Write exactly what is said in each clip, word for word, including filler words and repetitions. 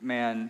Man,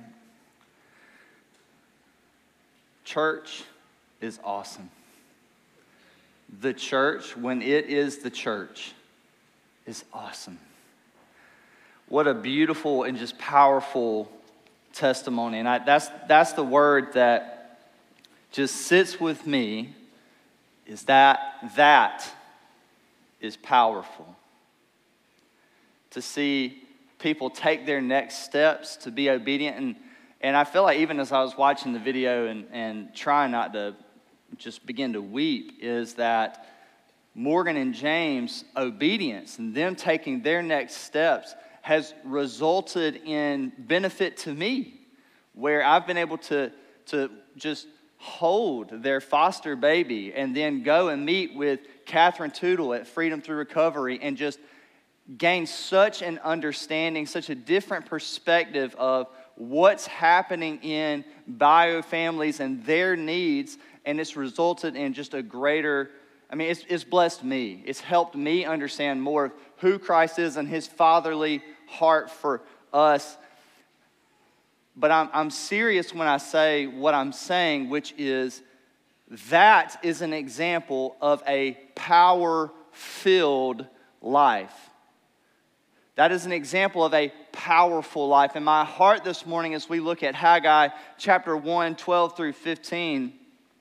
church is awesome. The church, when it is the church, is awesome. What a beautiful and just powerful testimony. And I, that's, that's the word that just sits with me, is that that is powerful. To see people take their next steps to be obedient. And, and I feel like even as I was watching the video and, and trying not to just begin to weep, is that Morgan and James' obedience and them taking their next steps has resulted in benefit to me, where I've been able to, to just hold their foster baby and then go and meet with Catherine Tootle at Freedom Through Recovery and just gain such an understanding, such a different perspective of what's happening in bio families and their needs, and it's resulted in just a greater, I mean, it's, it's blessed me. It's helped me understand more of who Christ is and his fatherly heart for us. But I'm, I'm serious when I say what I'm saying, which is that is an example of a power-filled life. That is an example of a powerful life. And my heart this morning as we look at Haggai chapter one, twelve through fifteen,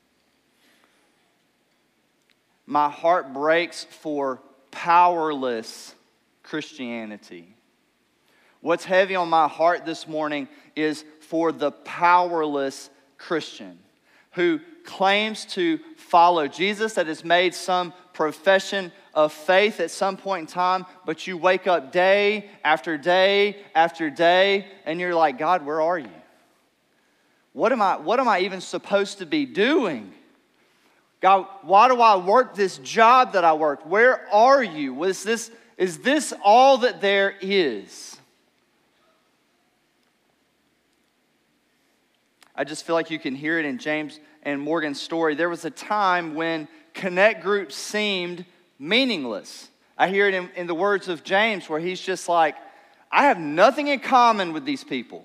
my heart breaks for powerless Christianity. What's heavy on my heart this morning is for the powerless Christian who claims to follow Jesus, that has made some profession of faith at some point in time, but you wake up day after day after day, and you're like, God, where are you? What am I, what am I even supposed to be doing? God, why do I work this job that I work? Where are you? Was this, is this all that there is? I just feel like you can hear it in James and Morgan's story. There was a time when connect groups seemed meaningless. I hear it in, in the words of James where he's just like, I have nothing in common with these people.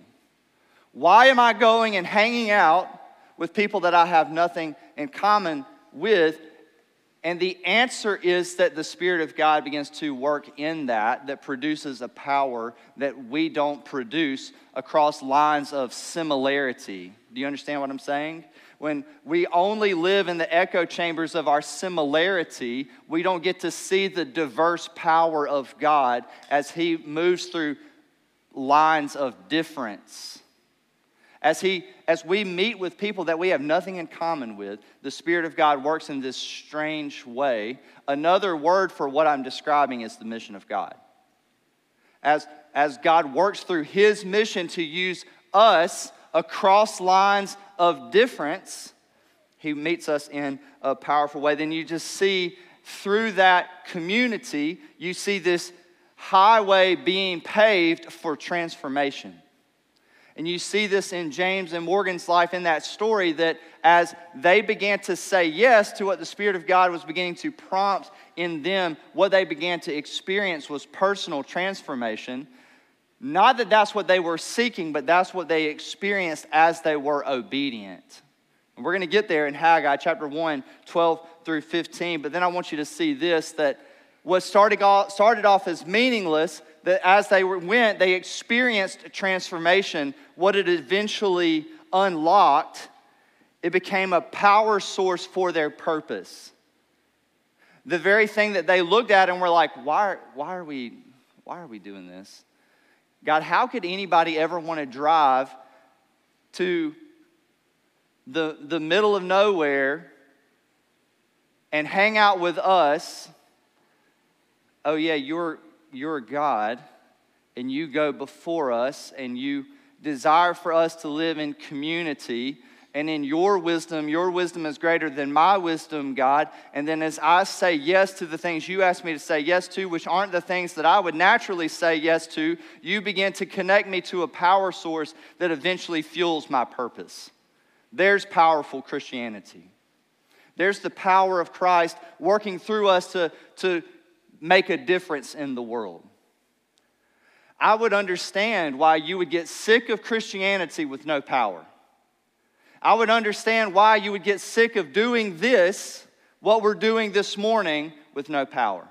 Why am I going and hanging out with people that I have nothing in common with? And the answer is that the Spirit of God begins to work in that, that produces a power that we don't produce across lines of similarity. Do you understand what I'm saying? When we only live in the echo chambers of our similarity, we don't get to see the diverse power of God as He moves through lines of difference. As he, as we meet with people that we have nothing in common with, the Spirit of God works in this strange way. Another word for what I'm describing is the mission of God. As, as God works through His mission to use us across lines of difference, He meets us in a powerful way. Then you just see through that community, you see this highway being paved for transformation. And you see this in James and Morgan's life in that story, that as they began to say yes to what the Spirit of God was beginning to prompt in them, what they began to experience was personal transformation. Not that that's what they were seeking, but that's what they experienced as they were obedient. And we're going to get there in Haggai chapter one, twelve through fifteen. But then I want you to see this, that what started off, started off as meaningless, that as they went, they experienced transformation. What it eventually unlocked, it became a power source for their purpose. The very thing that they looked at and were like, why, why are we, why are we doing this? God, how could anybody ever want to drive to the, the middle of nowhere and hang out with us? Oh yeah, you're you're God, and you go before us, and you desire for us to live in community, and in your wisdom, your wisdom is greater than my wisdom, God. And then as I say yes to the things you ask me to say yes to, which aren't the things that I would naturally say yes to, you begin to connect me to a power source that eventually fuels my purpose. There's powerful Christianity. There's the power of Christ working through us to, to make a difference in the world. I would understand why you would get sick of Christianity with no power. I would understand why you would get sick of doing this, what we're doing this morning, with no power.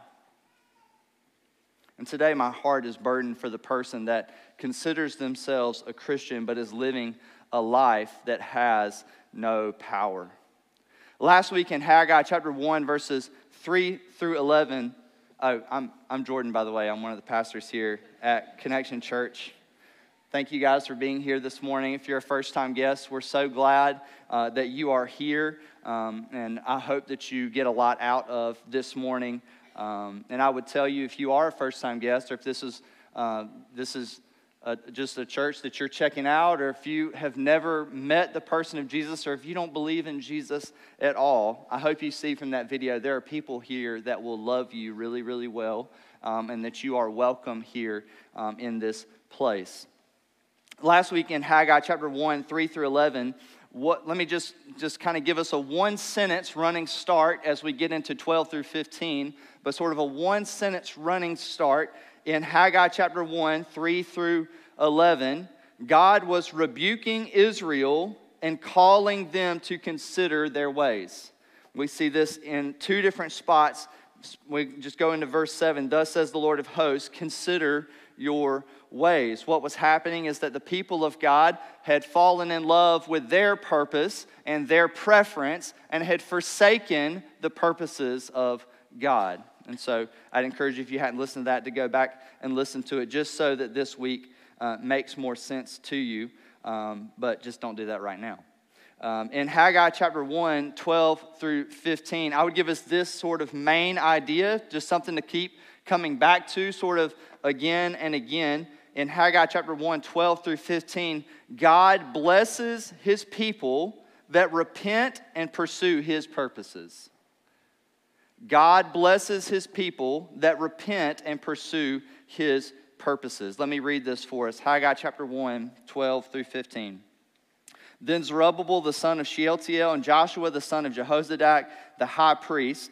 And today my heart is burdened for the person that considers themselves a Christian but is living a life that has no power. Last week in Haggai chapter one, verses three through eleven, oh, I'm, I'm Jordan, by the way. I'm one of the pastors here at Connection Church. Thank you guys for being here this morning. If you're a first-time guest, we're so glad uh, that you are here, um, and I hope that you get a lot out of this morning. Um, and I would tell you, if you are a first-time guest, or if this is uh, this is a, just a church that you're checking out, or if you have never met the person of Jesus, or if you don't believe in Jesus at all, I hope you see from that video there are people here that will love you really, really well, um, and that you are welcome here um, in this place. Last week in Haggai chapter one, three through eleven, what, let me just, just kind of give us a one-sentence running start as we get into twelve through fifteen, but sort of a one-sentence running start in Haggai chapter one, three through eleven. God was rebuking Israel and calling them to consider their ways. We see this in two different spots. We just go into verse seven. Thus says the Lord of hosts, consider your ways. What was happening is that the people of God had fallen in love with their purpose and their preference and had forsaken the purposes of God. And so I'd encourage you, if you hadn't listened to that, to go back and listen to it, just so that this week uh, makes more sense to you. Um, but just don't do that right now. Um, in Haggai chapter one, twelve through fifteen, I would give us this sort of main idea, just something to keep coming back to sort of again and again. In Haggai chapter one, twelve through fifteen, God blesses his people that repent and pursue his purposes. God blesses his people that repent and pursue his purposes. Let me read this for us. Haggai chapter one, twelve through fifteen. Then Zerubbabel the son of Shealtiel and Joshua the son of Jehozadak, the high priest,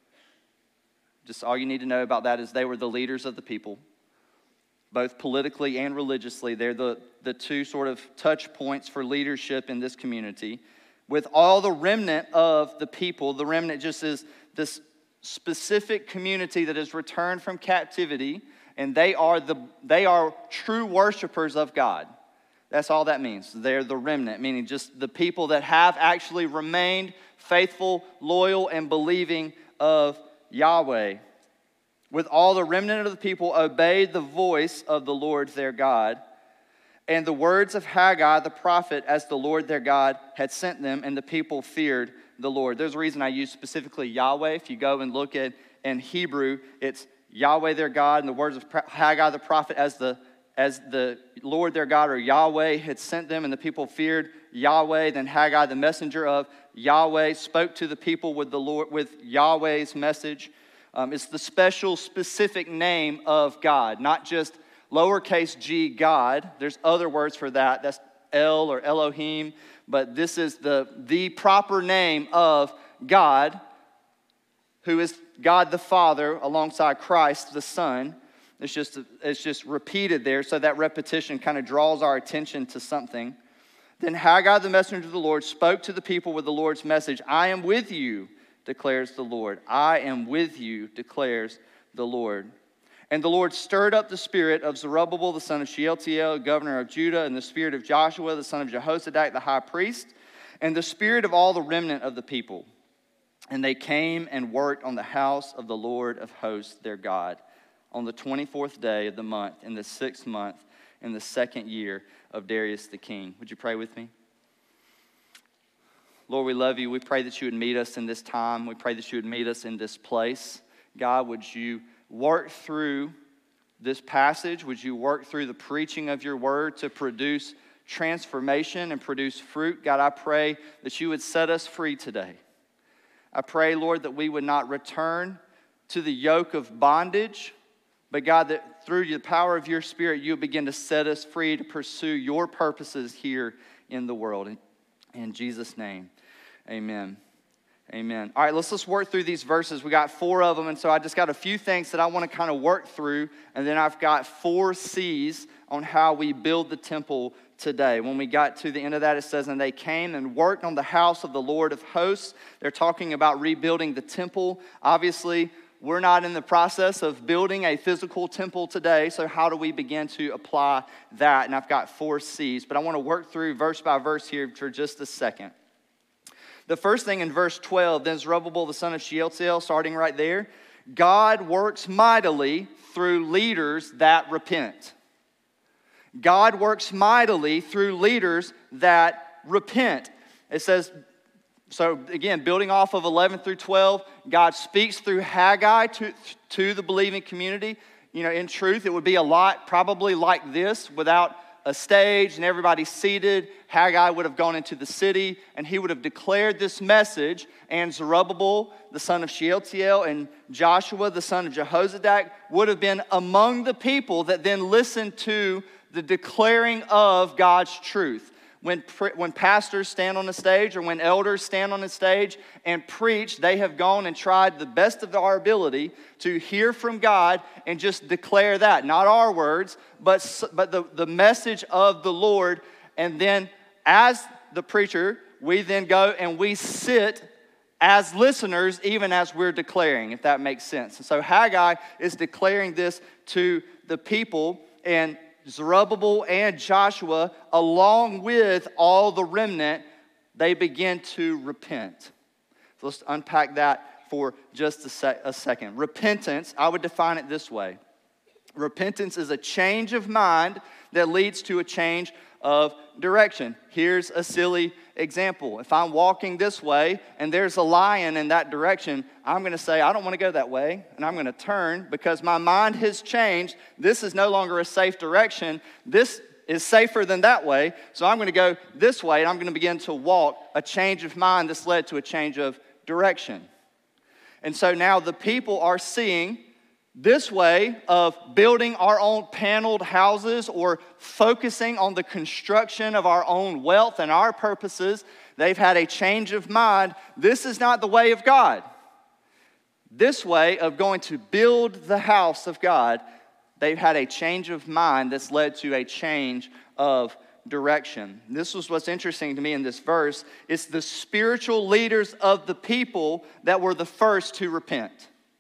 just all you need to know about that is they were the leaders of the people, both politically and religiously. They're the, the two sort of touch points for leadership in this community. With all the remnant of the people, the remnant just is this specific community that is returned from captivity, and they are the they are true worshipers of God. That's all that means. They're the remnant, meaning just the people that have actually remained faithful, loyal, and believing of Yahweh. With all the remnant of the people obeyed the voice of the Lord their God, and the words of Haggai the prophet as the Lord their God had sent them, and the people feared the Lord. There's a reason I use specifically Yahweh. If you go and look at in Hebrew, it's Yahweh their God, and the words of Haggai the prophet as the as the Lord their God, or Yahweh, had sent them, and the people feared Yahweh. Then Haggai, the messenger of Yahweh, spoke to the people with the Lord with Yahweh's message. Um, it's the special, specific name of God, not just lowercase g God. There's other words for that. That's El or Elohim, but this is the the proper name of God, who is God the Father alongside Christ the Son. It's just, it's just repeated there, so that repetition kind of draws our attention to something. Then Haggai, the messenger of the Lord, spoke to the people with the Lord's message. I am with you, declares the Lord. I am with you, declares the Lord. And the Lord stirred up the spirit of Zerubbabel, the son of Shealtiel, governor of Judah, and the spirit of Joshua, the son of Jehozadak, the high priest, and the spirit of all the remnant of the people. And they came and worked on the house of the Lord of hosts, their God, on the twenty-fourth day of the month, in the sixth month, in the second year of Darius the king. Would you pray with me? Lord, we love you. We pray that you would meet us in this time. We pray that you would meet us in this place. God, would you work through this passage? Would you work through the preaching of your word to produce transformation and produce fruit? God, I pray that you would set us free today. I pray, Lord, that we would not return to the yoke of bondage, but God, that through the power of your Spirit, you begin to set us free to pursue your purposes here in the world. In, in Jesus' name, amen. Amen. All right, let's just work through these verses. We got four of them, and so I just got a few things that I want to kind of work through, and then I've got four C's on how we build the temple today. When we got to the end of that, it says, and they came and worked on the house of the Lord of hosts. They're talking about rebuilding the temple. Obviously, we're not in the process of building a physical temple today, so how do we begin to apply that? And I've got four C's, but I want to work through verse by verse here for just a second. The first thing in verse twelve, then Zerubbabel the son of Shealtiel, starting right there, God works mightily through leaders that repent. God works mightily through leaders that repent. It says, so again, building off of eleven through twelve, God speaks through Haggai to, to the believing community. You know, in truth, it would be a lot probably like this without a stage and everybody seated. Haggai would have gone into the city and he would have declared this message, and Zerubbabel, the son of Shealtiel, and Joshua, the son of Jehozadak, would have been among the people that then listened to the declaring of God's truth. When, when pastors stand on the stage or when elders stand on the stage and preach, they have gone and tried the best of our ability to hear from God and just declare that. Not our words, but, but the, the message of the Lord. And then as the preacher, we then go and we sit as listeners even as we're declaring, if that makes sense. And so Haggai is declaring this to the people, and Zerubbabel and Joshua, along with all the remnant, they begin to repent. So let's unpack that for just a, sec- a second. Repentance, I would define it this way. Repentance is a change of mind that leads to a change of direction. Here's a silly example. If I'm walking this way and there's a lion in that direction, I'm going to say, I don't want to go that way, and I'm going to turn because my mind has changed. This is no longer a safe direction. This is safer than that way, so I'm going to go this way, and I'm going to begin to walk. A change of mind that's led to a change of direction. And so now the people are seeing this way of building our own paneled houses or focusing on the construction of our own wealth and our purposes. They've had a change of mind. This is not the way of God. This way of going to build the house of God, they've had a change of mind that's led to a change of direction. This was what's interesting to me in this verse. It's the spiritual leaders of the people that were the first to repent.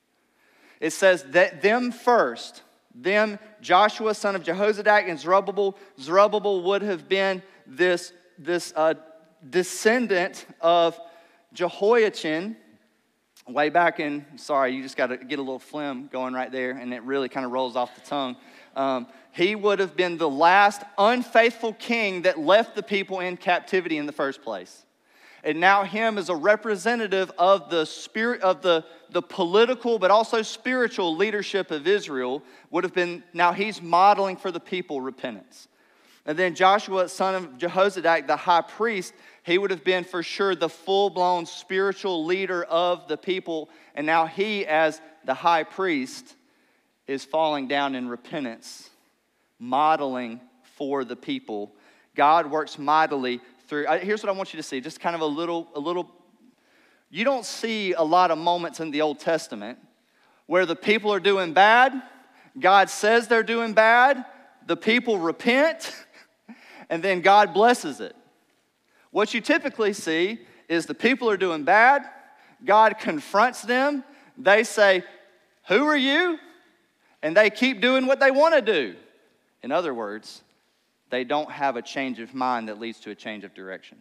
It says that them first, them, Joshua, son of Jehozadak, and Zerubbabel. Zerubbabel would have been this, this uh, descendant of Jehoiachin way back in, sorry, you just got to get a little phlegm going right there, and it really kind of rolls off the tongue. Um, he would have been the last unfaithful king that left the people in captivity in the first place. And now him as a representative of the spirit of the, the political but also spiritual leadership of Israel would have been, now he's modeling for the people repentance. And then Joshua, son of Jehozadak, the high priest, he would have been for sure the full-blown spiritual leader of the people. And now he, as the high priest, is falling down in repentance, modeling for the people. God works mightily through. Here's what I want you to see, just kind of a little, a little, you don't see a lot of moments in the Old Testament where the people are doing bad, God says they're doing bad, the people repent, and then God blesses it. What you typically see is the people are doing bad, God confronts them, they say, who are you? And they keep doing what they want to do. In other words, they don't have a change of mind that leads to a change of direction.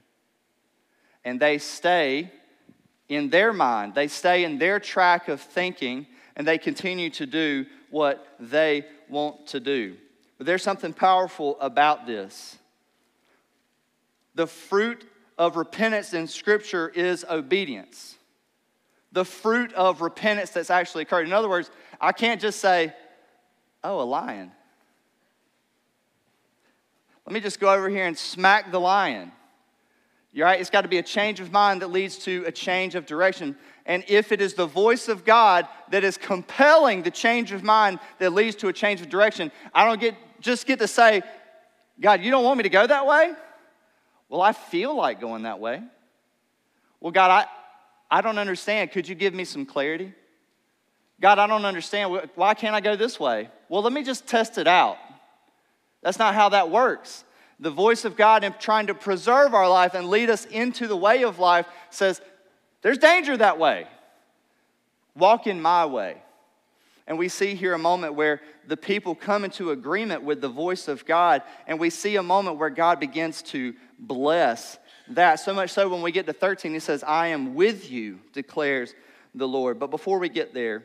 And they stay in their mind. They stay in their track of thinking, and they continue to do what they want to do. But there's something powerful about this. The fruit of repentance in Scripture is obedience. The fruit of repentance that's actually occurred. In other words, I can't just say, oh, a lion. Let me just go over here and smack the lion. You're right? It's got to be a change of mind that leads to a change of direction. And if it is the voice of God that is compelling the change of mind that leads to a change of direction, I don't get just get to say, God, you don't want me to go that way? Well, I feel like going that way. Well, God, I, I don't understand. Could you give me some clarity? God, I don't understand. Why can't I go this way? Well, let me just test it out. That's not how that works. The voice of God in trying to preserve our life and lead us into the way of life says, there's danger that way. Walk in my way. And we see here a moment where the people come into agreement with the voice of God, and we see a moment where God begins to bless that. So much so when we get to thirteen, he says, I am with you, declares the Lord. But before we get there,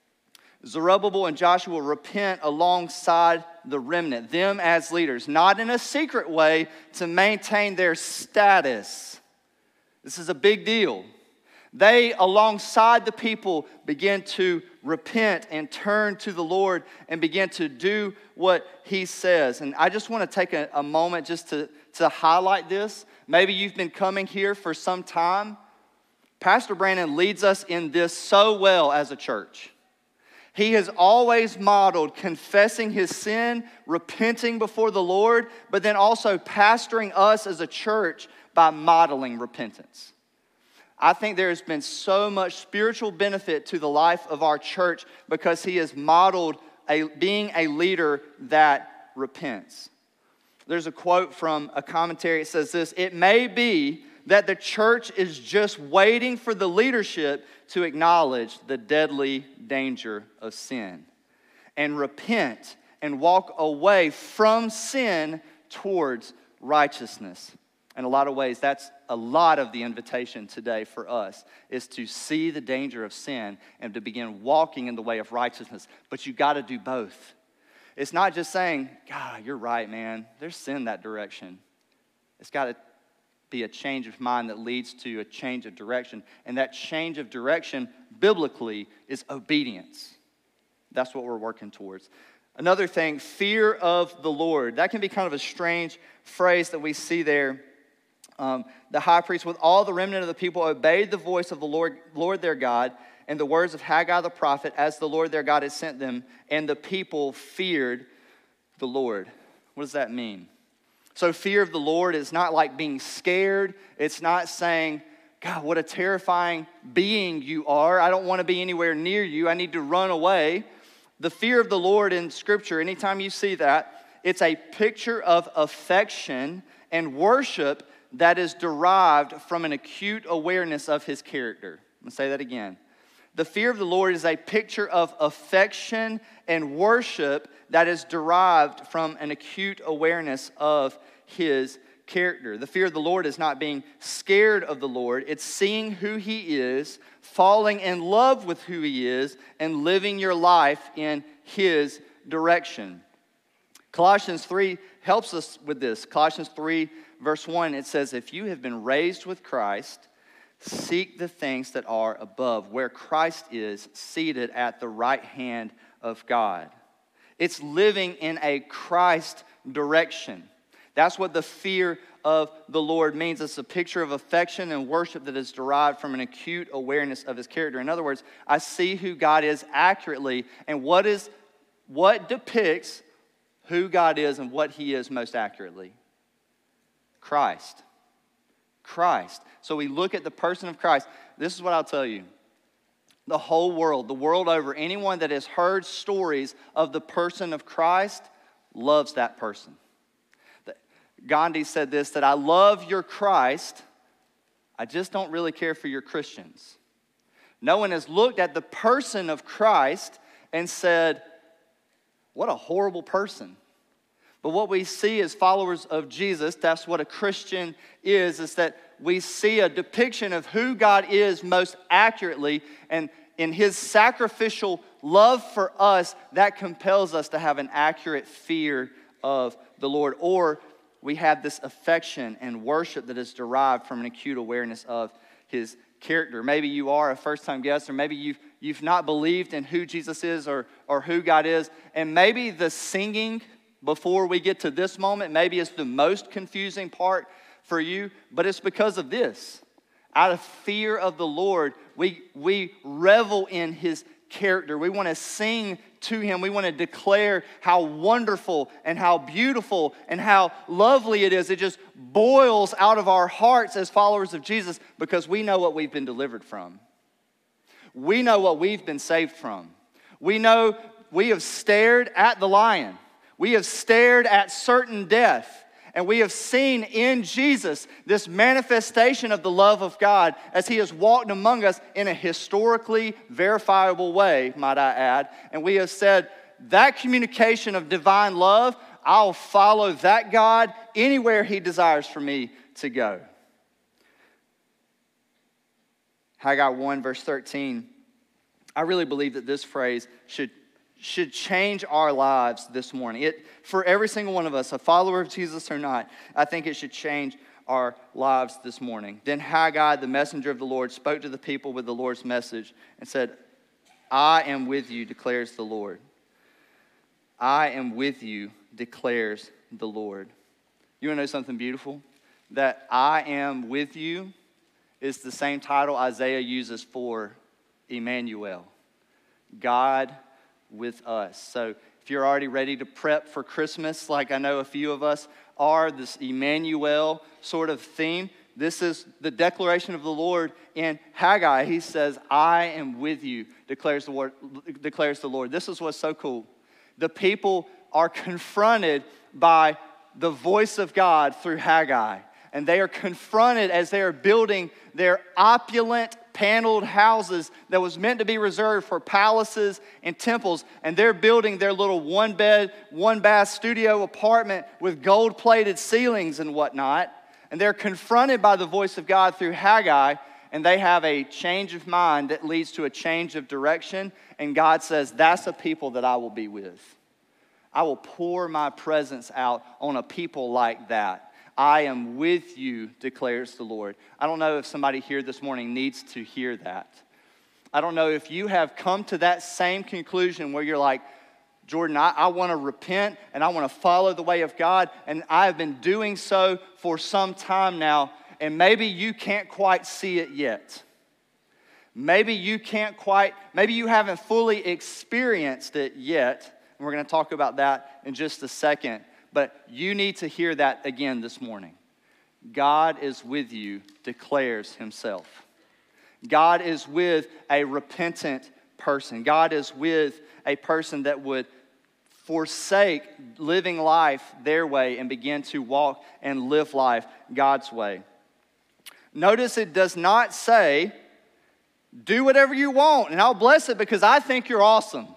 Zerubbabel and Joshua repent alongside the remnant, them as leaders, not in a secret way to maintain their status. This is a big deal. They, alongside the people, begin to repent and turn to the Lord and begin to do what he says. And I just want to take a, a moment just to, to highlight this. Maybe you've been coming here for some time. Pastor Brandon leads us in this so well as a church. He has always modeled confessing his sin, repenting before the Lord, but then also pastoring us as a church by modeling repentance. I think there has been so much spiritual benefit to the life of our church because he has modeled a, being a leader that repents. There's a quote from a commentary. It says this, it may be that the church is just waiting for the leadership to acknowledge the deadly danger of sin and repent and walk away from sin towards righteousness. In a lot of ways, that's a lot of the invitation today for us, is to see the danger of sin and to begin walking in the way of righteousness. But you got to do both. It's not just saying, God, you're right, man. There's sin that direction. It's got to be a change of mind that leads to a change of direction. And that change of direction, biblically, is obedience. That's what we're working towards. Another thing, fear of the Lord. That can be kind of a strange phrase that we see there. Um, the high priest, with all the remnant of the people, obeyed the voice of the Lord, Lord their God, and the words of Haggai the prophet, as the Lord their God had sent them, and the people feared the Lord. What does that mean? So fear of the Lord is not like being scared. It's not saying, God, what a terrifying being you are. I don't want to be anywhere near you. I need to run away. The fear of the Lord in Scripture, anytime you see that, it's a picture of affection and worship that is derived from an acute awareness of his character. I'm going to say that again. The fear of the Lord is a picture of affection and worship that is derived from an acute awareness of his character. The fear of the Lord is not being scared of the Lord. It's seeing who he is, falling in love with who he is, and living your life in his direction. Colossians three helps us with this. Colossians three, verse one, it says, if you have been raised with Christ, seek the things that are above, where Christ is seated at the right hand of God. It's living in a Christ direction. That's what the fear of the Lord means. It's a picture of affection and worship that is derived from an acute awareness of his character. In other words, I see who God is accurately, and what is what depicts who God is and what he is most accurately. Christ. Christ. So we look at the person of Christ. This is what I'll tell you. The whole world, the world over, anyone that has heard stories of the person of Christ loves that person. Gandhi said this, that I love your Christ, I just don't really care for your Christians. No one has looked at the person of Christ and said, what a horrible person. But what we see as followers of Jesus, that's what a Christian is, is that we see a depiction of who God is most accurately, and in his sacrificial love for us, that compels us to have an accurate fear of the Lord. Or we have this affection and worship that is derived from an acute awareness of his character. Maybe you are a first-time guest, or maybe you've, you've not believed in who Jesus is or, or who God is, and maybe the singing before we get to this moment, maybe it's the most confusing part for you, but it's because of this. Out of fear of the Lord, we, we revel in his character. We want to sing to him. We want to declare how wonderful and how beautiful and how lovely it is. It just boils out of our hearts as followers of Jesus because we know what we've been delivered from. We know what we've been saved from. We know we have stared at the lion. We have stared at certain death. And we have seen in Jesus this manifestation of the love of God as he has walked among us in a historically verifiable way, might I add. And we have said, that communication of divine love, I'll follow that God anywhere he desires for me to go. Haggai one, verse thirteen. I really believe that this phrase should should change our lives this morning. It, for every single one of us, a follower of Jesus or not, I think it should change our lives this morning. Then Haggai, the messenger of the Lord, spoke to the people with the Lord's message and said, I am with you, declares the Lord. I am with you, declares the Lord. You want to know something beautiful? That I am with you is the same title Isaiah uses for Emmanuel, God with us. So if you're already ready to prep for Christmas, like I know a few of us are, this Emmanuel sort of theme, this is the declaration of the Lord in Haggai. He says, I am with you, declares the Lord. Declares the Lord. This is what's so cool. The people are confronted by the voice of God through Haggai. And they are confronted as they are building their opulent paneled houses that was meant to be reserved for palaces and temples. And they're building their little one bed, one bath studio apartment with gold plated ceilings and whatnot. And they're confronted by the voice of God through Haggai. And they have a change of mind that leads to a change of direction. And God says, that's a people that I will be with. I will pour my presence out on a people like that. I am with you, declares the Lord. I don't know if somebody here this morning needs to hear that. I don't know if you have come to that same conclusion where you're like, Jordan, I, I want to repent and I want to follow the way of God, and I have been doing so for some time now, and maybe you can't quite see it yet. Maybe you can't quite, maybe you haven't fully experienced it yet, and we're going to talk about that in just a second. But you need to hear that again this morning. God is with you, declares himself. God is with a repentant person. God is with a person that would forsake living life their way and begin to walk and live life God's way. Notice it does not say, do whatever you want and I'll bless it because I think you're awesome.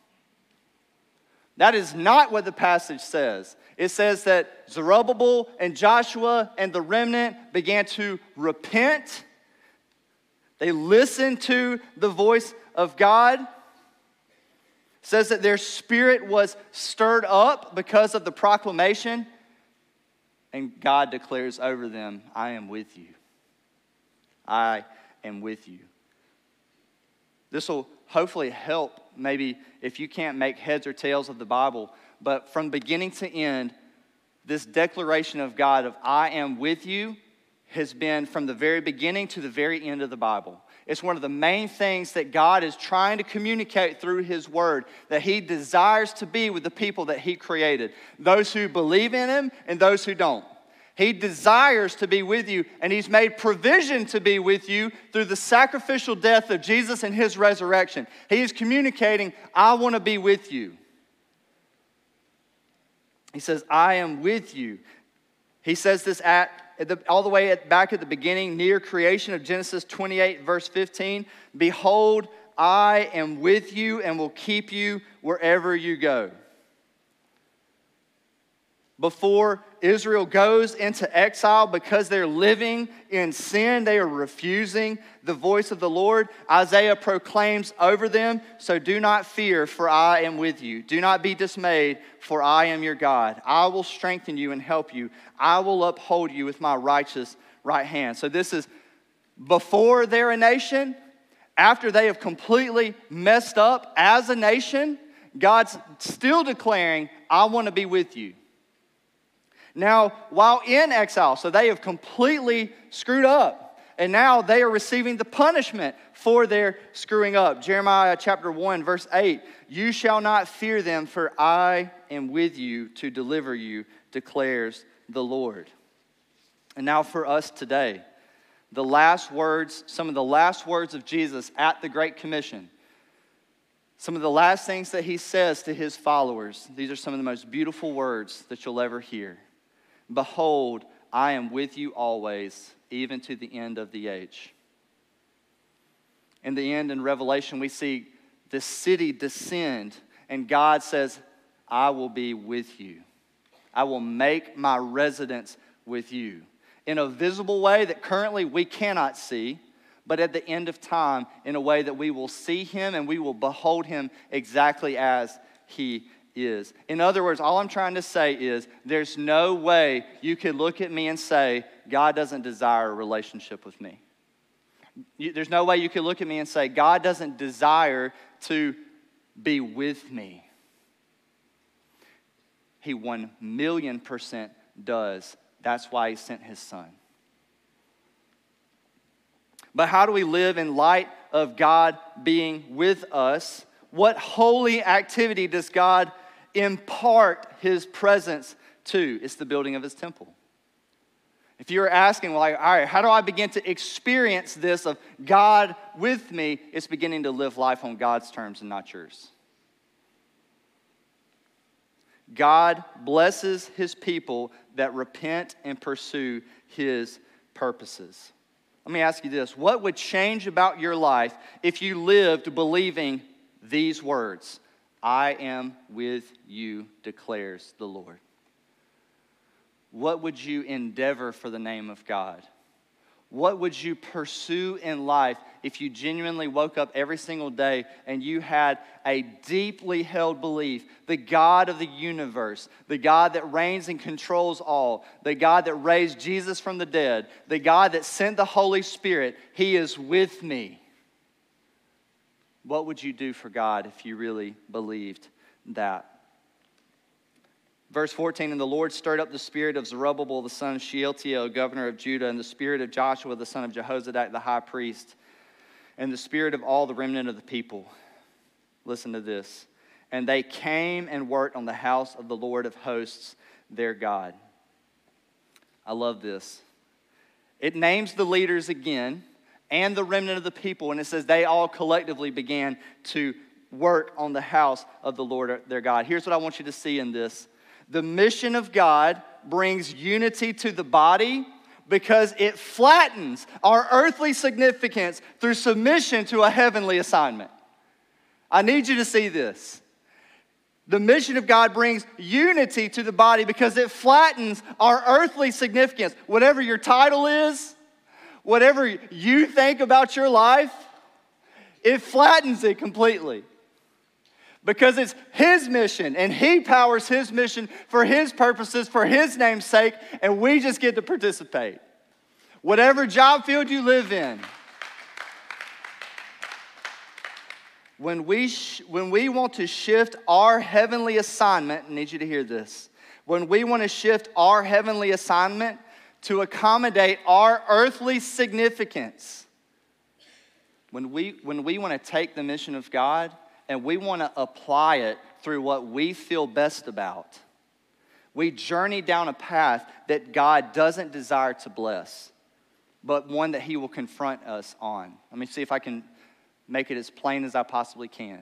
That is not what the passage says. It says that Zerubbabel and Joshua and the remnant began to repent. They listened to the voice of God. It says that their spirit was stirred up because of the proclamation. And God declares over them, I am with you. I am with you. This will hopefully help maybe if you can't make heads or tails of the Bible, but from beginning to end, this declaration of God of I am with you has been from the very beginning to the very end of the Bible. It's one of the main things that God is trying to communicate through his word, that he desires to be with the people that he created, those who believe in him and those who don't. He desires to be with you, and he's made provision to be with you through the sacrificial death of Jesus and his resurrection. He is communicating, I want to be with you. He says, I am with you. He says this at, at the, all the way at, back at the beginning, near creation of Genesis twenty-eight, verse fifteen. Behold, I am with you and will keep you wherever you go. Before Israel goes into exile because they're living in sin, they are refusing the voice of the Lord. Isaiah proclaims over them, so do not fear, for I am with you. Do not be dismayed, for I am your God. I will strengthen you and help you. I will uphold you with my righteous right hand. So this is before they're a nation, after they have completely messed up as a nation, God's still declaring, I want to be with you. Now, while in exile, so they have completely screwed up. And now they are receiving the punishment for their screwing up. Jeremiah chapter one, verse eight. You shall not fear them, for I am with you to deliver you, declares the Lord. And now for us today, the last words, some of the last words of Jesus at the Great Commission. Some of the last things that he says to his followers. These are some of the most beautiful words that you'll ever hear. Behold, I am with you always, even to the end of the age. In the end, in Revelation, we see the city descend, and God says, I will be with you. I will make my residence with you. In a visible way that currently we cannot see, but at the end of time, in a way that we will see him and we will behold him exactly as he is. In other words, all I'm trying to say is there's no way you could look at me and say, God doesn't desire a relationship with me. You, there's no way you could look at me and say, God doesn't desire to be with me. He one million percent does. That's why he sent his son. But how do we live in light of God being with us? What holy activity does God impart his presence to? It's the building of his temple. If you're asking, like, all right, how do I begin to experience this of God with me? It's beginning to live life on God's terms and not yours. God blesses his people that repent and pursue his purposes. Let me ask you this. What would change about your life if you lived believing these words? I am with you, declares the Lord. What would you endeavor for the name of God? What would you pursue in life if you genuinely woke up every single day and you had a deeply held belief, the God of the universe, the God that reigns and controls all, the God that raised Jesus from the dead, the God that sent the Holy Spirit, he is with me. What would you do for God if you really believed that? Verse fourteen, and the Lord stirred up the spirit of Zerubbabel, the son of Shealtiel, governor of Judah, and the spirit of Joshua, the son of Jehozadak, the high priest, and the spirit of all the remnant of the people. Listen to this. And they came and worked on the house of the Lord of hosts, their God. I love this. It names the leaders again and the remnant of the people, and it says they all collectively began to work on the house of the Lord their God. Here's what I want you to see in this. The mission of God brings unity to the body because it flattens our earthly significance through submission to a heavenly assignment. I need you to see this. The mission of God brings unity to the body because it flattens our earthly significance. Whatever your title is, whatever you think about your life, it flattens it completely. Because it's his mission, and he powers his mission for his purposes, for his name's sake, and we just get to participate. Whatever job field you live in, when we, sh- when we want to shift our heavenly assignment, I need you to hear this. When we want to shift our heavenly assignment to accommodate our earthly significance, when we, when we want to take the mission of God and we want to apply it through what we feel best about, we journey down a path that God doesn't desire to bless, but one that he will confront us on. Let me see if I can make it as plain as I possibly can.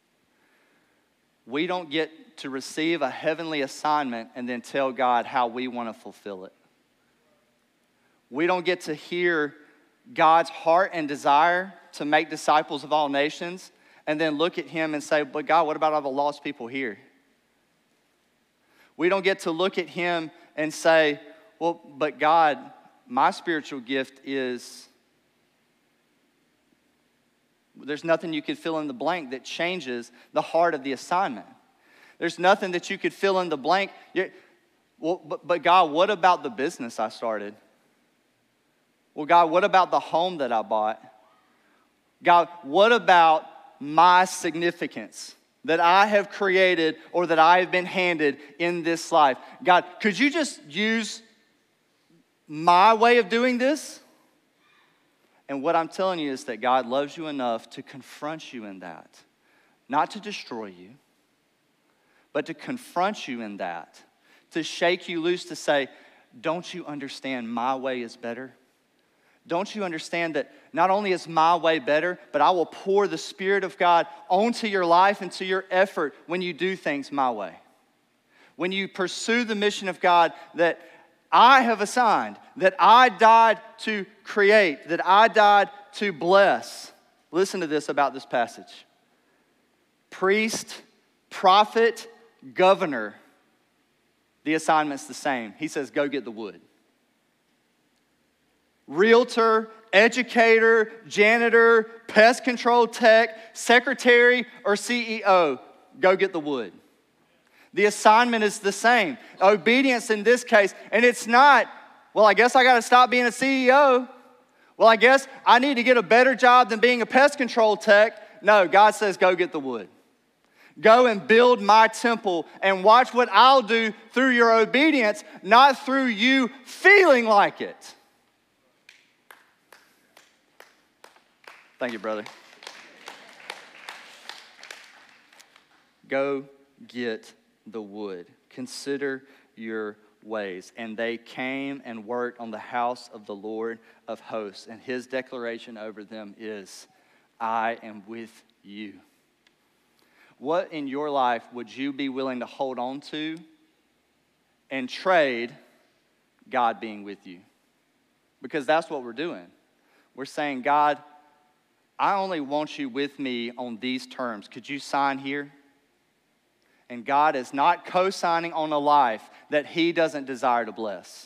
We don't get to receive a heavenly assignment and then tell God how we want to fulfill it. We don't get to hear God's heart and desire to make disciples of all nations and then look at him and say, but God, what about all the lost people here? We don't get to look at him and say, well, but God, my spiritual gift is, there's nothing you could fill in the blank that changes the heart of the assignment. There's nothing that you could fill in the blank. Well, but, but God, what about the business I started? Well, God, what about the home that I bought? God, what about my significance that I have created or that I have been handed in this life? God, could you just use my way of doing this? And what I'm telling you is that God loves you enough to confront you in that. Not to destroy you, but to confront you in that. To shake you loose, to say, don't you understand my way is better? Don't you understand that not only is my way better, but I will pour the Spirit of God onto your life and to your effort when you do things my way. When you pursue the mission of God that I have assigned, that I died to create, that I died to bless. Listen to this about this passage. Priest, prophet, governor. The assignment's the same. He says, go get the wood. Realtor, educator, janitor, pest control tech, secretary, or C E O, go get the wood. The assignment is the same. Obedience in this case, and it's not, well, I guess I got to stop being a C E O. Well, I guess I need to get a better job than being a pest control tech. No, God says go get the wood. Go and build my temple and watch what I'll do through your obedience, not through you feeling like it. Thank you, brother. Go get the wood. Consider your ways. And they came and worked on the house of the Lord of hosts. And his declaration over them is, I am with you. What in your life would you be willing to hold on to and trade God being with you? Because that's what we're doing. We're saying, God, I only want you with me on these terms. Could you sign here? And God is not co-signing on a life that he doesn't desire to bless.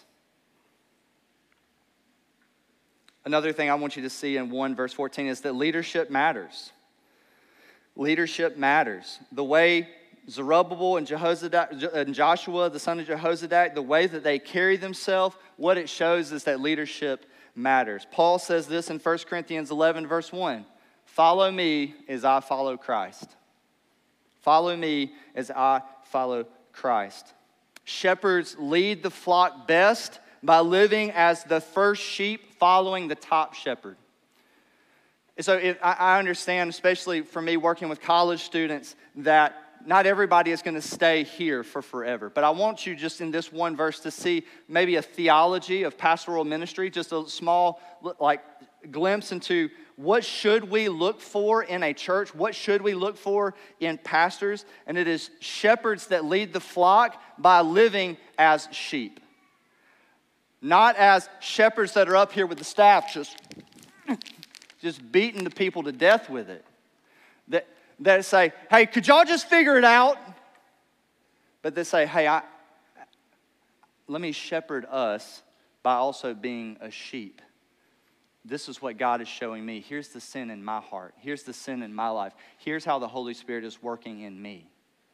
Another thing I want you to see in one verse fourteen is that leadership matters. Leadership matters. The way Zerubbabel and, Jehozadak, and Joshua, the son of Jehozadak, the way that they carry themselves, what it shows is that leadership matters. Paul says this in First Corinthians eleven, verse one. Follow me as I follow Christ. Follow me as I follow Christ. Shepherds lead the flock best by living as the first sheep following the top shepherd. So if, I understand, especially for me working with college students, that not everybody is going to stay here for forever. But I want you just in this one verse to see maybe a theology of pastoral ministry, just a small like glimpse into what should we look for in a church, what should we look for in pastors. And it is shepherds that lead the flock by living as sheep. Not as shepherds that are up here with the staff just, just beating the people to death with it. That that say, hey, could y'all just figure it out? But they say, hey, I, let me shepherd us by also being a sheep. This is what God is showing me. Here's the sin in my heart. Here's the sin in my life. Here's how the Holy Spirit is working in me.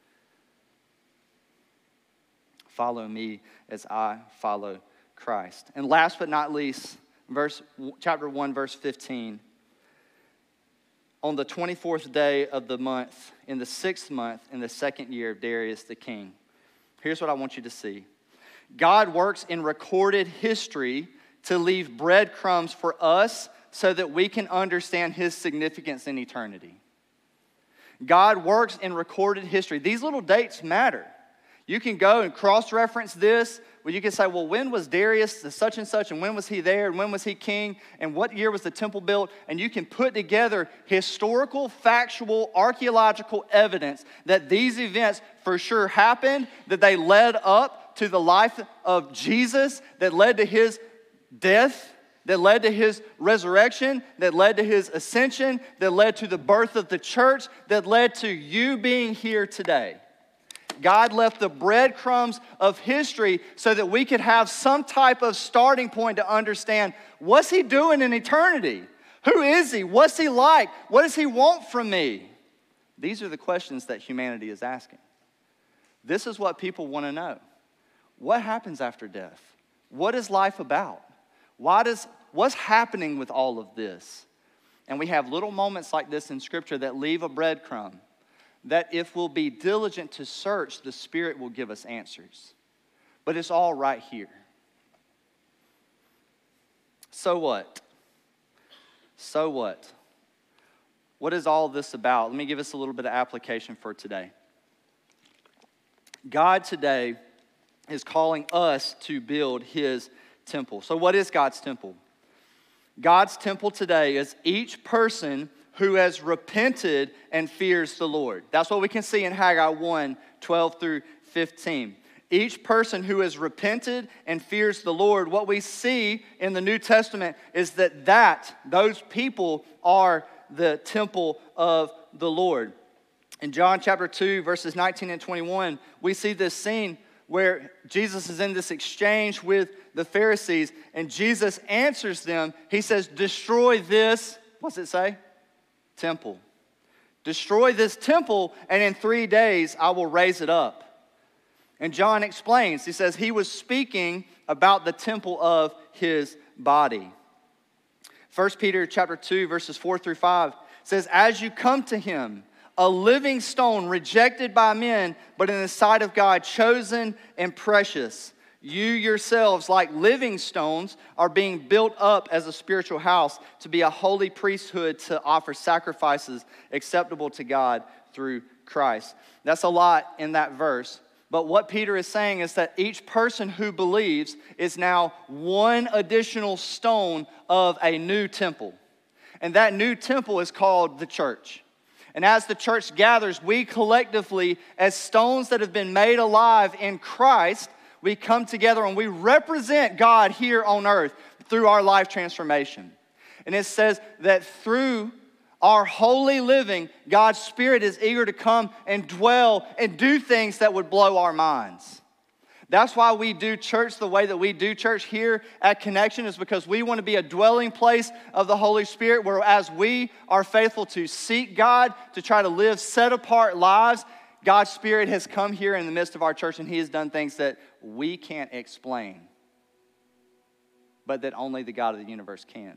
Follow me as I follow Christ. And last but not least, verse chapter one, verse fifteen. On the twenty-fourth day of the month, in the sixth month, in the second year of Darius the king. Here's what I want you to see. God works in recorded history to leave breadcrumbs for us so that we can understand his significance in eternity. God works in recorded history. These little dates matter. You can go and cross-reference this, where you can say, well, when was Darius the such and such, and when was he there, and when was he king, and what year was the temple built? And you can put together historical, factual, archaeological evidence that these events for sure happened, that they led up to the life of Jesus, that led to his death, that led to his resurrection, that led to his ascension, that led to the birth of the church, that led to you being here today. God left the breadcrumbs of history so that we could have some type of starting point to understand, what's he doing in eternity? Who is he? What's he like? What does he want from me? These are the questions that humanity is asking. This is what people want to know. What happens after death? What is life about? Why does, what's happening with all of this? And we have little moments like this in Scripture that leave a breadcrumb, that if we'll be diligent to search, the Spirit will give us answers. But it's all right here. So what? So what? What is all this about? Let me give us a little bit of application for today. God today is calling us to build his temple. So what is God's temple? God's temple today is each person who has repented and fears the Lord. That's what we can see in Haggai one, twelve through fifteen. Each person who has repented and fears the Lord, what we see in the New Testament is that that, those people are the temple of the Lord. In John chapter two, verses nineteen and twenty-one, we see this scene where Jesus is in this exchange with the Pharisees, and Jesus answers them. He says, destroy this, what's it say? Temple. Destroy this temple, and in three days I will raise it up. And John explains, he says he was speaking about the temple of his body. First Peter chapter two, verses four through five says, as you come to him, a living stone rejected by men, but in the sight of God, chosen and precious. You yourselves, like living stones, are being built up as a spiritual house to be a holy priesthood to offer sacrifices acceptable to God through Christ. That's a lot in that verse. But what Peter is saying is that each person who believes is now one additional stone of a new temple. And that new temple is called the church. And as the church gathers, we collectively, as stones that have been made alive in Christ, we come together and we represent God here on earth through our life transformation. And it says that through our holy living, God's Spirit is eager to come and dwell and do things that would blow our minds. That's why we do church the way that we do church here at Connection, is because we want to be a dwelling place of the Holy Spirit, where as we are faithful to seek God, to try to live set-apart lives, God's Spirit has come here in the midst of our church, and he has done things that we can't explain, but that only the God of the universe can.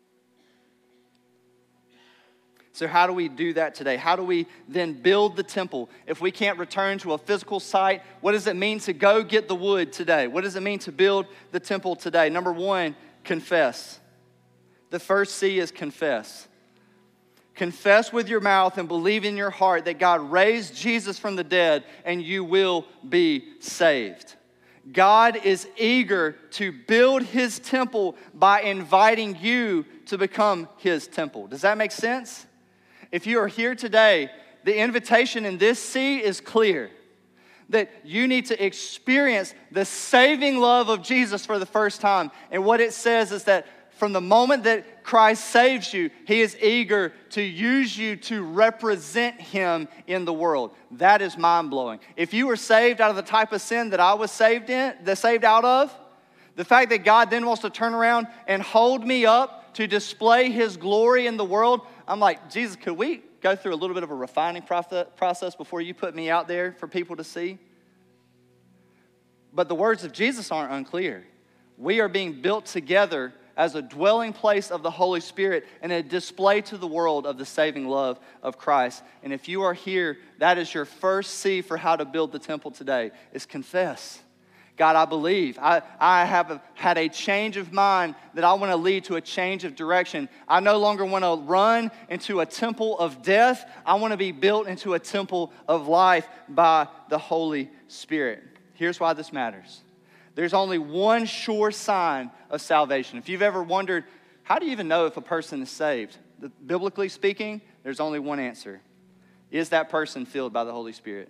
So how do we do that today? How do we then build the temple? If we can't return to a physical site, what does it mean to go get the wood today? What does it mean to build the temple today? Number one, confess. The first C is confess. Confess with your mouth and believe in your heart that God raised Jesus from the dead, and you will be saved. God is eager to build his temple by inviting you to become his temple. Does that make sense? If you are here today, the invitation in this C is clear. That you need to experience the saving love of Jesus for the first time. And what it says is that from the moment that Christ saves you, he is eager to use you to represent him in the world. That is mind-blowing. If you were saved out of the type of sin that I was saved in, that saved out of, the fact that God then wants to turn around and hold me up to display his glory in the world, I'm like, Jesus, could we go through a little bit of a refining process before you put me out there for people to see? But the words of Jesus aren't unclear. We are being built together as a dwelling place of the Holy Spirit and a display to the world of the saving love of Christ. And if you are here, that is your first C for how to build the temple today, is confess. God, I believe. I, I have a, had a change of mind that I want to lead to a change of direction. I no longer want to run into a temple of death. I want to be built into a temple of life by the Holy Spirit. Here's why this matters. There's only one sure sign of salvation. If you've ever wondered, how do you even know if a person is saved? Biblically speaking, there's only one answer. Is that person filled by the Holy Spirit?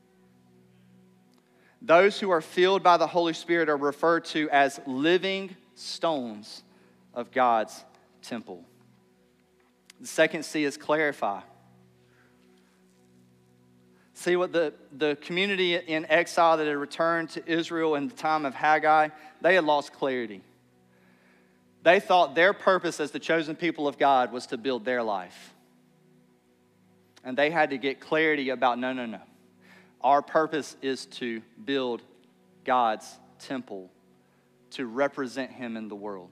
Those who are filled by the Holy Spirit are referred to as living stones of God's temple. The second C is clarify. See what the, the community in exile that had returned to Israel in the time of Haggai, they had lost clarity. They thought their purpose as the chosen people of God was to build their life. And they had to get clarity about, no, no, no. Our purpose is to build God's temple, to represent him in the world.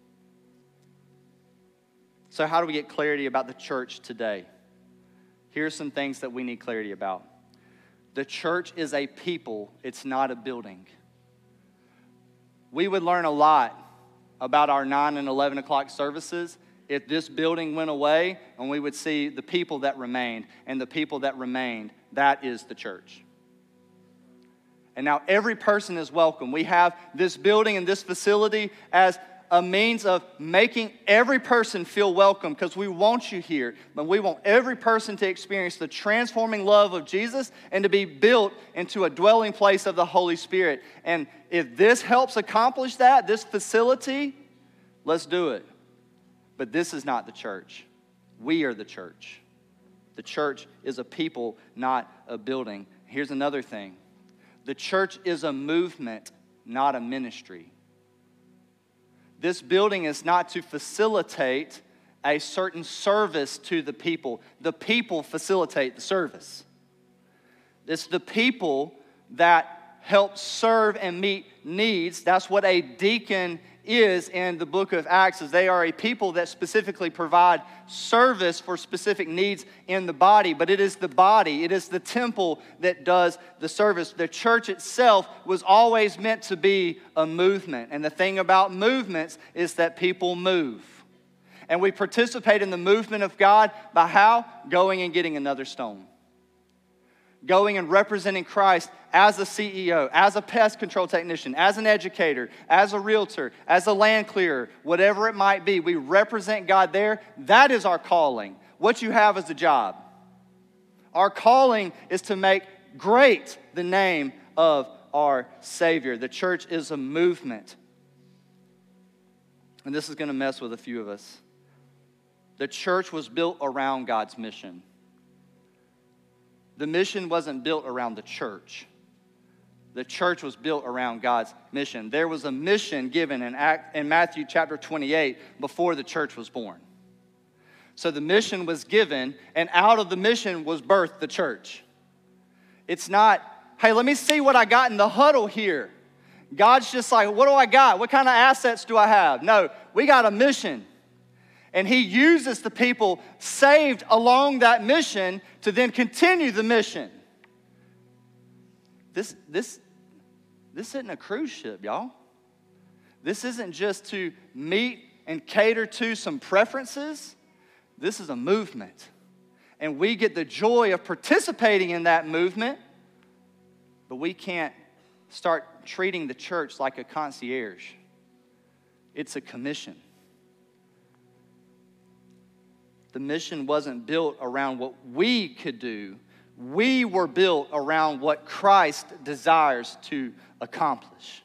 So how do we get clarity about the church today? Here's some things that we need clarity about. The church is a people, it's not a building. We would learn a lot about our nine and eleven o'clock services if this building went away, and we would see the people that remained, and the people that remained, that is the church. And now every person is welcome. We have this building and this facility as a means of making every person feel welcome, because we want you here. But we want every person to experience the transforming love of Jesus and to be built into a dwelling place of the Holy Spirit. And if this helps accomplish that, this facility, let's do it. But this is not the church. We are the church. The church is a people, not a building. Here's another thing. The church is a movement, not a ministry. This building is not to facilitate a certain service to the people. The people facilitate the service. It's the people that help serve and meet needs. That's what a deacon is in the book of Acts, is they are a people that specifically provide service for specific needs in the body. But it is the body, it is the temple that does the service. The church itself was always meant to be a movement. And the thing about movements is that people move. And we participate in the movement of God by how? Going and getting another stone. Going and representing Christ as a C E O, as a pest control technician, as an educator, as a realtor, as a land clearer, whatever it might be. We represent God there. That is our calling. What you have is a job. Our calling is to make great the name of our Savior. The church is a movement. And this is going to mess with a few of us. The church was built around God's mission. The mission wasn't built around the church. The church was built around God's mission. There was a mission given in, Act, in Matthew chapter twenty-eight before the church was born. So the mission was given, and out of the mission was birthed the church. It's not, hey, let me see what I got in the huddle here. God's just like, what do I got? What kind of assets do I have? No, we got a mission. And He uses the people saved along that mission to then continue the mission. This, this, this isn't a cruise ship, y'all. This isn't just to meet and cater to some preferences. This is a movement. And we get the joy of participating in that movement, but we can't start treating the church like a concierge. It's a commission. The mission wasn't built around what we could do. We were built around what Christ desires to accomplish.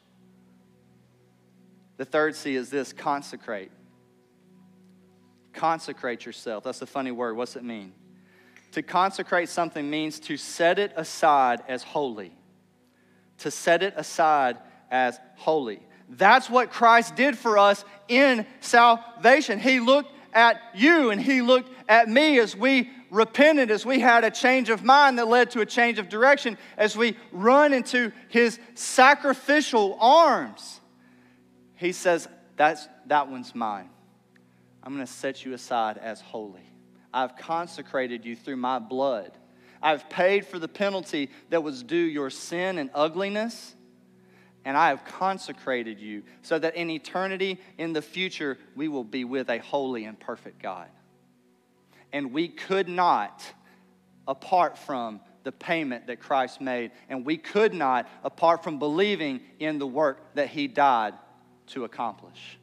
The third C is this: consecrate. Consecrate yourself. That's a funny word. What's it mean? To consecrate something means to set it aside as holy. To set it aside as holy. That's what Christ did for us in salvation. He looked at you and He looked at me as we repented, as we had a change of mind that led to a change of direction, as we run into His sacrificial arms. He says, That's, that one's mine. I'm going to set you aside as holy. I've consecrated you through my blood. I've paid for the penalty that was due your sin and ugliness. And I have consecrated you so that in eternity, in the future, we will be with a holy and perfect God. And we could not, apart from the payment that Christ made, and we could not, apart from believing in the work that He died to accomplish.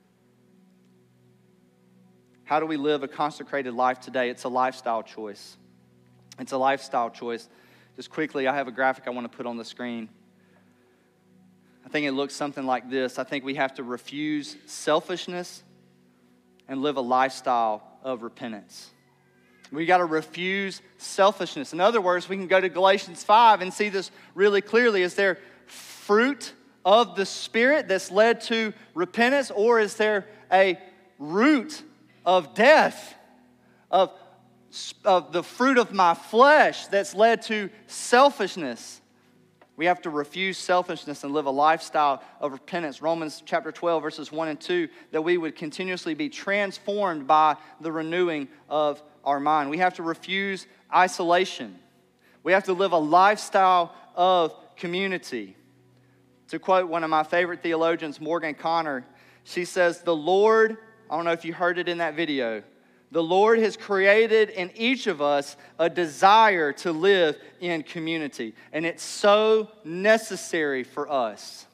How do we live a consecrated life today? It's a lifestyle choice. It's a lifestyle choice. Just quickly, I have a graphic I want to put on the screen. I think it looks something like this. I think we have to refuse selfishness and live a lifestyle of repentance. We got to refuse selfishness. In other words, we can go to Galatians five and see this really clearly. Is there fruit of the Spirit that's led to repentance, or is there a root of death, of, of the fruit of my flesh that's led to selfishness? We have to refuse selfishness and live a lifestyle of repentance. Romans chapter twelve, verses one and two, that we would continuously be transformed by the renewing of our mind. We have to refuse isolation. We have to live a lifestyle of community. To quote one of my favorite theologians, Morgan Connor, she says, "The Lord I don't know if you heard it in that video. The Lord has created in each of us a desire to live in community. And it's so necessary for us.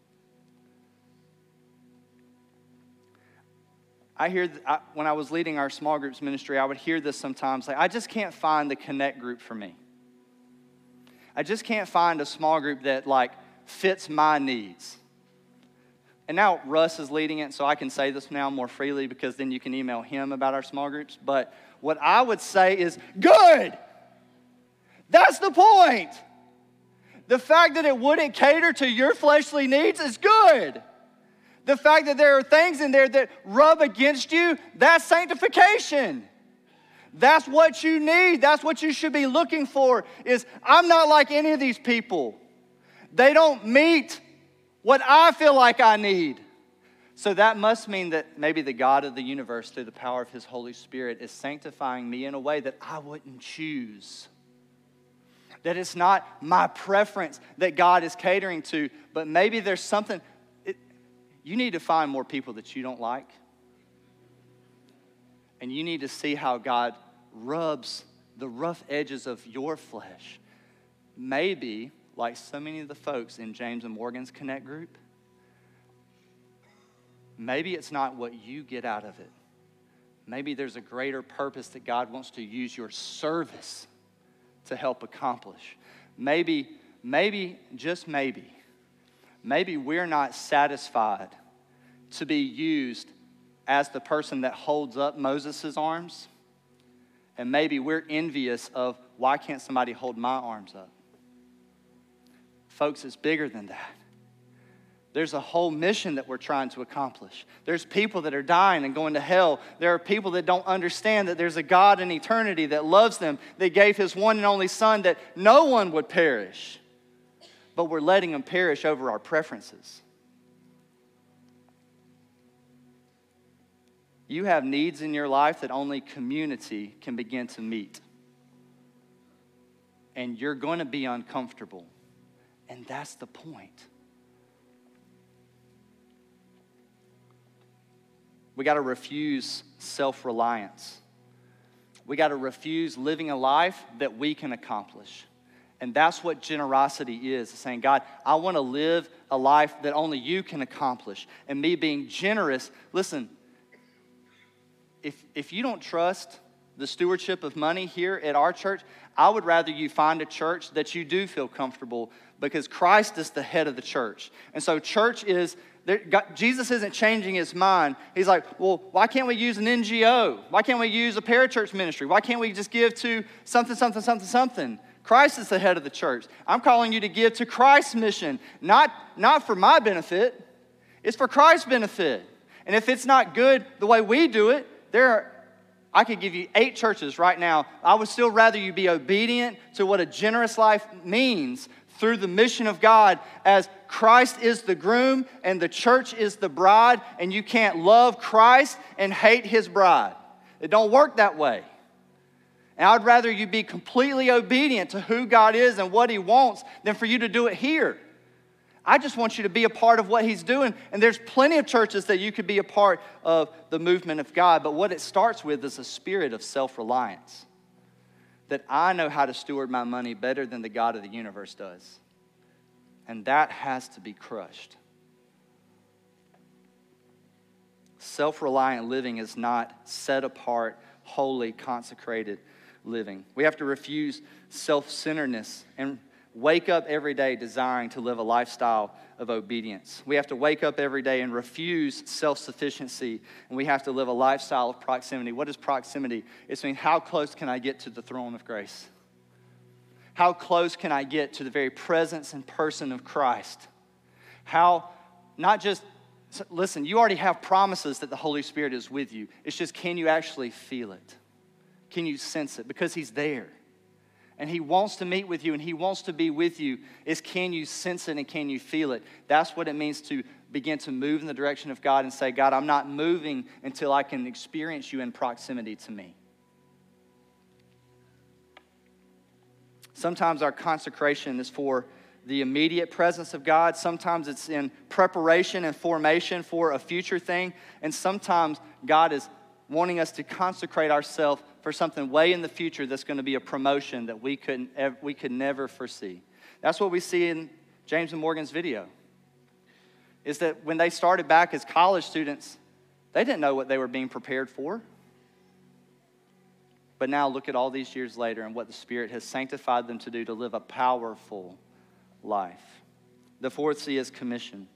I hear, I, when I was leading our small groups ministry, I would hear this sometimes. Like, I just can't find the connect group for me. I just can't find a small group that, like, fits my needs. And now Russ is leading it, so I can say this now more freely because then you can email him about our small groups. But what I would say is, good! That's the point! The fact that it wouldn't cater to your fleshly needs is good. The fact that there are things in there that rub against you, that's sanctification. That's what you need. That's what you should be looking for is, I'm not like any of these people. They don't meet what I feel like I need. So that must mean that maybe the God of the universe, through the power of His Holy Spirit, is sanctifying me in a way that I wouldn't choose. That it's not my preference that God is catering to, but maybe there's something. It, you need to find more people that you don't like. And you need to see how God rubs the rough edges of your flesh. Maybe, like so many of the folks in James and Morgan's Connect group, maybe it's not what you get out of it. Maybe there's a greater purpose that God wants to use your service to help accomplish. Maybe, maybe, just maybe, maybe we're not satisfied to be used as the person that holds up Moses' arms. And maybe we're envious of, why can't somebody hold my arms up? Folks, it's bigger than that. There's a whole mission that we're trying to accomplish. There's people that are dying and going to hell. There are people that don't understand that there's a God in eternity that loves them, that gave His one and only Son that no one would perish. But we're letting them perish over our preferences. You have needs in your life that only community can begin to meet. And you're going to be uncomfortable. And that's the point. We got to refuse self-reliance. We got to refuse living a life that we can accomplish. And that's what generosity is, saying, God, I want to live a life that only you can accomplish. And me being generous, listen, if, if you don't trust the stewardship of money here at our church, I would rather you find a church that you do feel comfortable, because Christ is the head of the church. And so church is, there, God, Jesus isn't changing His mind. He's like, well, why can't we use an N G O? Why can't we use a parachurch ministry? Why can't we just give to something, something, something, something? Christ is the head of the church. I'm calling you to give to Christ's mission, not, not for my benefit. It's for Christ's benefit. And if it's not good the way we do it, there are, I could give you eight churches right now. I would still rather you be obedient to what a generous life means through the mission of God, as Christ is the groom and the church is the bride, and you can't love Christ and hate His bride. It don't work that way. And I'd rather you be completely obedient to who God is and what He wants than for you to do it here. I just want you to be a part of what He's doing. And there's plenty of churches that you could be a part of the movement of God. But what it starts with is a spirit of self-reliance. That I know how to steward my money better than the God of the universe does. And that has to be crushed. Self-reliant living is not set apart, holy, consecrated living. We have to refuse self-centeredness and wake up every day desiring to live a lifestyle of obedience. We have to wake up every day and refuse self-sufficiency, and we have to live a lifestyle of proximity. What is proximity? It's mean, how close can I get to the throne of grace? How close can I get to the very presence and person of Christ? How, not just, listen, you already have promises that the Holy Spirit is with you. It's just, can you actually feel it? Can you sense it? Because He's there. And He wants to meet with you, and He wants to be with you. Is can you sense it and can you feel it? That's what it means to begin to move in the direction of God and say, God, I'm not moving until I can experience you in proximity to me. Sometimes our consecration is for the immediate presence of God. Sometimes it's in preparation and formation for a future thing. And sometimes God is wanting us to consecrate ourselves for something way in the future that's going to be a promotion that we couldn't we could never foresee. That's what we see in James and Morgan's video. Is that when they started back as college students, they didn't know what they were being prepared for. But now look at all these years later and what the Spirit has sanctified them to do, to live a powerful life. The fourth C is commission.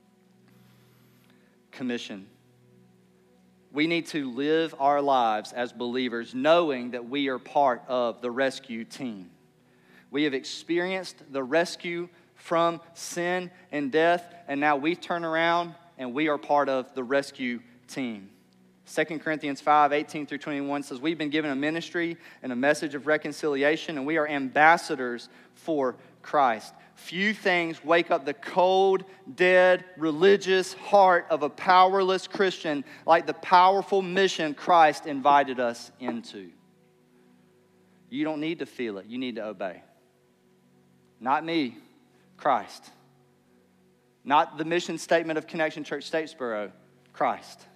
Commission. We need to live our lives as believers knowing that we are part of the rescue team. We have experienced the rescue from sin and death, and now we turn around and we are part of the rescue team. Second Corinthians five, eighteen through twenty-one says, we've been given a ministry and a message of reconciliation, and we are ambassadors for Christ. Few things wake up the cold, dead, religious heart of a powerless Christian like the powerful mission Christ invited us into. You don't need to feel it. You need to obey. Not me, Christ. Not the mission statement of Connection Church Statesboro, Christ.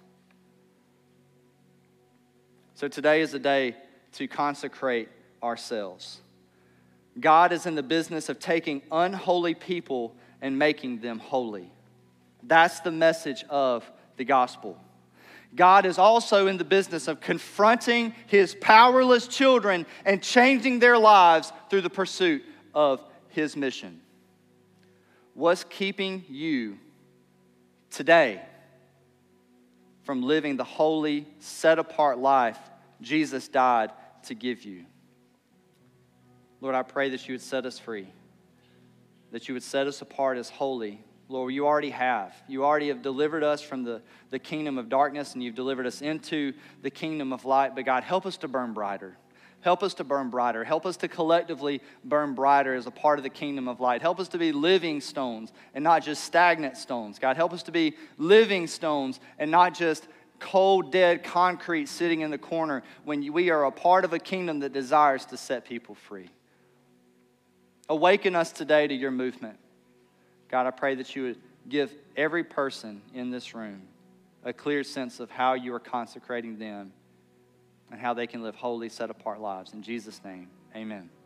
So today is a day to consecrate ourselves. God is in the business of taking unholy people and making them holy. That's the message of the gospel. God is also in the business of confronting his powerless children and changing their lives through the pursuit of his mission. What's keeping you today from living the holy, set-apart life Jesus died to give you? Lord, I pray that you would set us free, that you would set us apart as holy. Lord, you already have. You already have delivered us from the, the kingdom of darkness, and you've delivered us into the kingdom of light. But God, help us to burn brighter. Help us to burn brighter. Help us to collectively burn brighter as a part of the kingdom of light. Help us to be living stones and not just stagnant stones. God, help us to be living stones and not just cold, dead concrete sitting in the corner when we are a part of a kingdom that desires to set people free. Awaken us today to your movement. God, I pray that you would give every person in this room a clear sense of how you are consecrating them and how they can live holy, set-apart lives. In Jesus' name, amen.